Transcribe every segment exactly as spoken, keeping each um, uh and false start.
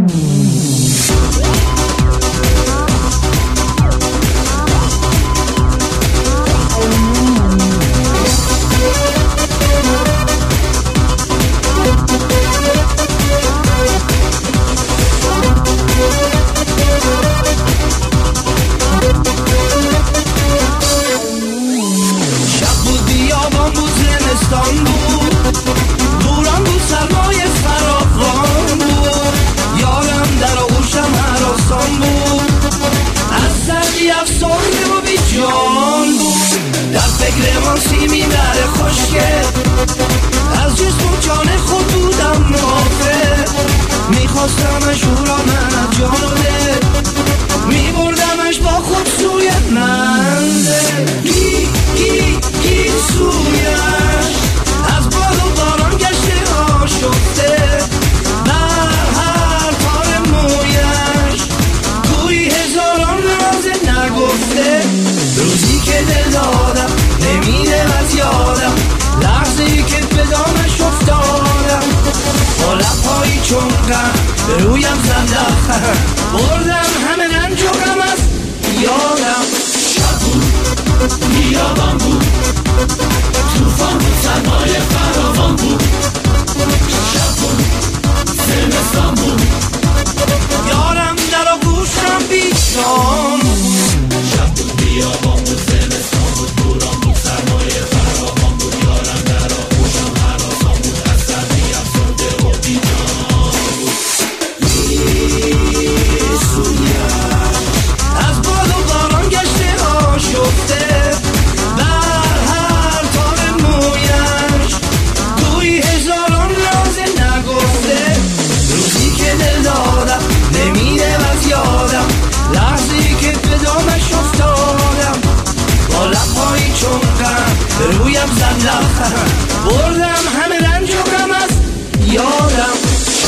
زمستان بود، بوران بود، سرمای فراوان بود، یارم در آغوشم هراسان بود، از سردی افسرده و بی جان بود، در فکر مانسی میبره خشکه، از جسم و جان خود بودم نافه، میخواستمش او را من از جان و دل، میبردمش با خود سوی منزل، گی گی گی سویش از باد و باران گشته آشفته، بر هر تار مویش گویی هزاران راز نگفته، روزی که دل دادم نمیره از یادم، لحظه‌ای که به دامش افتادم، با لب‌هایی چون غم به رویم زد لبخند، بردم همه رنج و غم از یادم. شب بود، بیابان بود، طوفان بود، سرمایه فراوان بود، شب بود، زمستان بود، یارم در آغوشم بیشان بود، شب بود، بیابان بود، زمستان بود، بوران بود، سرمایه فراوان بود، یارم در آغوشم هراسان بود، از سردی افسرده و بیجان بود، میسویم از باد و باران گشته آشفته، بر هر تار مویش گویی هزاران راز نگفته، روزی که دل دادم نمیره از یادم، لحظه‌ای که به دامش افتادم، با لب‌هایی چون غم به رویم زد لبخند، بردم همه رنج و غم از یادم.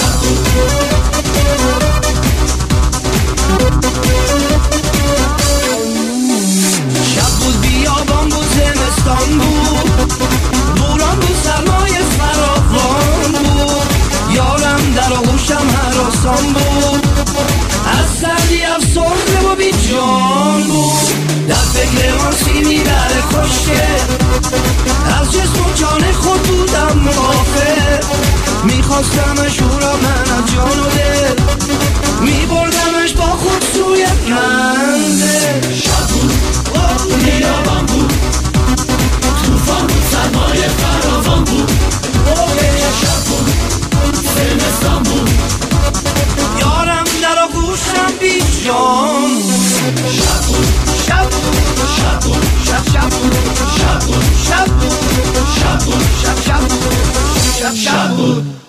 شب بود، بیابان بود، زمستان بود، بوران بود، سرمایه فراوان بود، یارم در آغوشم هراسان بود، از سردی افسرده و بی جان بود، در فکر مانسی میبره خشکه، از جسم و جان خود بودم نافه، میخواستمش او را من از جان و دل، میبردمش با خود سوی منزل. شب بود، بیابان بود، طوفان بود، سرمایه فراوان بود، شب بود، زمستان بود، یارم در آغوشم بی جان بود، شب بود، شب بود، شب بود، شب شب بود، شب بود، شب بود، شب بود، شب شب بود، شب شب بود.